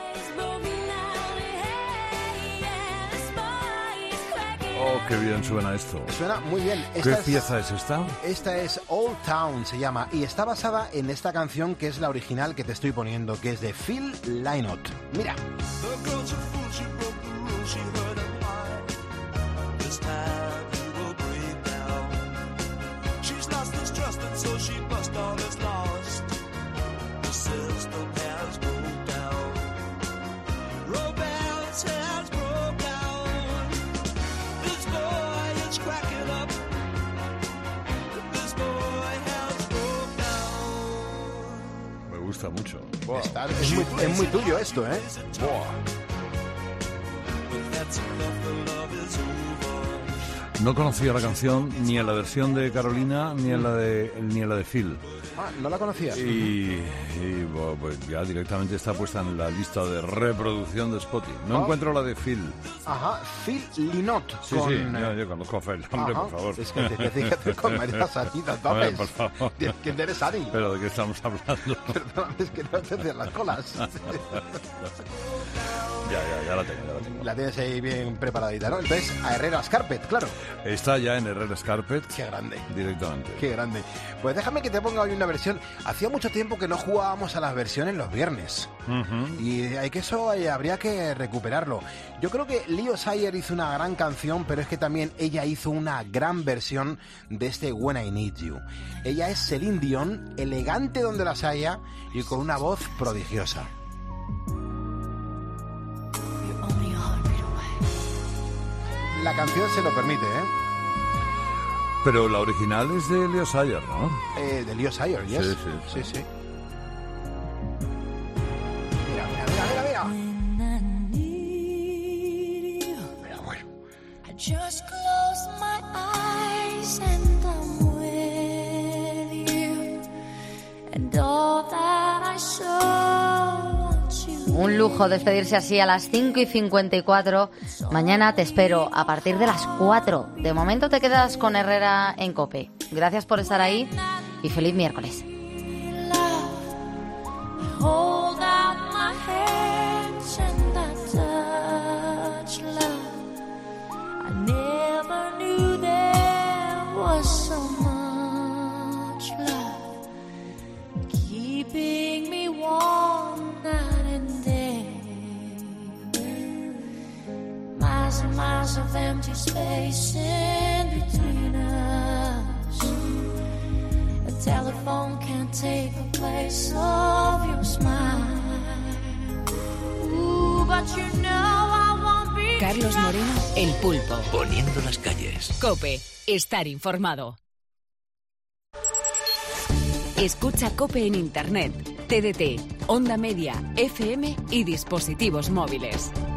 Oh, qué bien suena esto. Suena muy bien. ¿Qué pieza es esta? Esta es Old Town, se llama, y está basada en esta canción que es la original que te estoy poniendo, que es de Phil Lynott. Mira. Me gusta mucho. Es muy tuyo esto, ¿eh? No conocía la canción ni en la versión de Carolina ni en la de Phil. Ah, ¿no la conocías? Y bueno, pues ya directamente está puesta en la lista de reproducción de Spotify. No encuentro la de Phil. Ajá, Phil Lynott. Sí, yo conozco a Phil, hombre, por favor. Es que te comerías a ti, ¿sabes? Por favor. ¿Quién eres, Ari? ¿Pero de qué estamos hablando? Perdón, es que no te hacen las colas. Ya la tengo. La tienes ahí bien preparadita, ¿no? Entonces, a Herrera's Carpet, claro. Está ya en Herrera's Carpet. Qué grande. Directamente. Qué grande. Pues déjame que te ponga hoy una versión. Hacía mucho tiempo que no jugábamos a las versiones los viernes. Y hay que eso habría que recuperarlo. Yo creo que Leo Sayer hizo una gran canción, pero es que también ella hizo una gran versión de este When I Need You. Ella es Celine Dion, elegante donde las haya y con una voz prodigiosa. La canción se lo permite, ¿eh? Pero la original es de Leo Sayer, ¿no? De Leo Sayer, yes. Sí. Mira. Mira, bueno. I just close my eyes and I'm with you. And all that I saw. Un lujo despedirse así a las 5:54. Mañana te espero a partir de las 4. De momento te quedas con Herrera en COPE. Gracias por estar ahí y feliz miércoles. Hold out my hands and I touch love. I never knew there was so much love keeping me warm night and day. Miles and miles of empty space in between us. A telephone can't take the place. trace of your smile. Ooh, but you know I won't be. Carlos Moreno, El Pulpo. Poniendo las calles. COPE, estar informado. Escucha COPE en Internet, TDT, Onda Media, FM y dispositivos móviles.